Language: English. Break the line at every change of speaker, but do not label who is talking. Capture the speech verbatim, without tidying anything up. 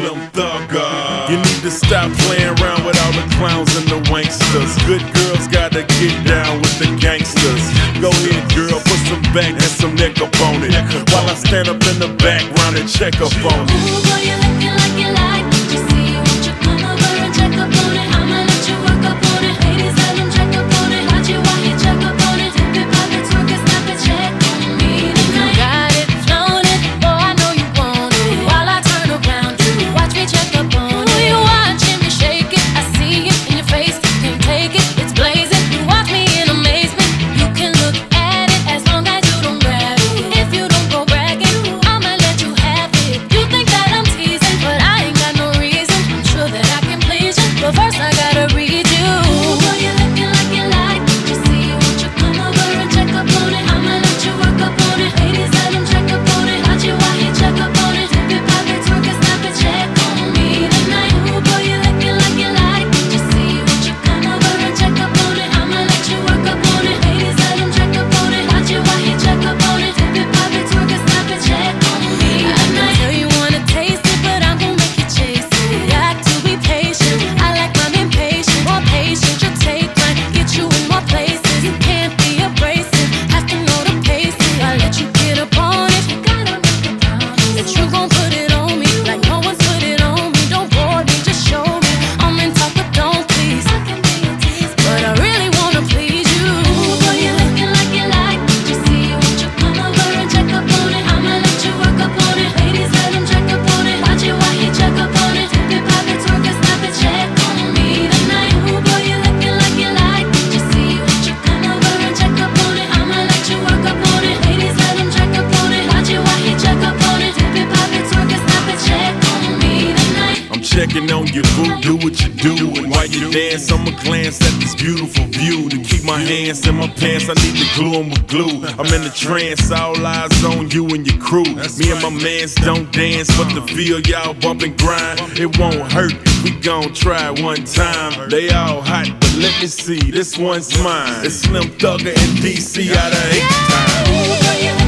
Slim Thugger. You need to stop playing around with all the clowns and the wanksters. Good girls gotta get down with the gangsters. Go ahead, girl, put some back and some neck up on it, while I stand up in the background and check up on it.
Ooh, boy, you looking like you like what you see. Won't you come over and check up on it? I'ma let you work up on it. Ladies, let them check up on it. Watch you while he check up on it. Dip it, pop it, twerk it, snap it, check on me tonight. Got it, flown it, boy, I know you want it. While I turn around, you watch me check up on it. Ooh, you watching me shake it, I see it in your face. Can't take it, it's blazing. You watch me in amazement. You can look at it as long as you don't grab it. If you don't go bragging, I'ma let you have it. You think that I'm teasing, but I ain't got no reason. I'm sure that I can please you, but first I gotta read you. Ooh, boy, you looking like you like what you see. Won't you come over and check up on it? I'ma let you work up on it. Ladies, let him check up on it. Watch you while he check up on it. Dip it, pop it, twerk it, snap it, check on me tonight. Ooh, boy, you looking like you like what you see. Won't you come over and check up on it? I'ma let you work up on it. Ladies, let him check up on it. Watch you while he check up on it. Dip it, pop it, twerk it, snap it, check on me tonight. I know you wanna taste it, but I'm gon' make you chase it. Got to be patient. I like my men patient. More patient, you'll take mine. Get you in more places. You can't be abrasive. Have to know the paces. I let you get up on it. You gotta make a promise that you gon' put it on me like no one's put it on me. Don't bore me, just show me. I'm in talk, but don't please. I can be a tease, but I really wanna please you. Ooh, boy, you looking like you like what you see. Won't you come over and check up on it? I'ma let you work up on it. Ladies, let him check up on it. Watch it while he check up on it. Dip it, pop it, twerk it, snap it, check on me tonight. Ooh, boy, you looking like you like what you see. Won't you come over and check up on it? I'ma let you work up on it. Ladies, let him check up on it. Watch it while he check up on it. Dip it, pop it, twerk it, snap it, check on me tonight.
I'm checking on you, boo, do what you do. And while you dance, I'ma glance at this beautiful view. To keep my hands in my pants, I need to glue 'em with glue. I'm in a trance, all eyes on you and your crew. Me and my mans don't dance, but to feel y'all bump and grind, it won't hurt if we gon' try it one time. They all hot, but let me see, this one's mine. It's Slim Thugger in D C out of eight time.
Ooh, boy, you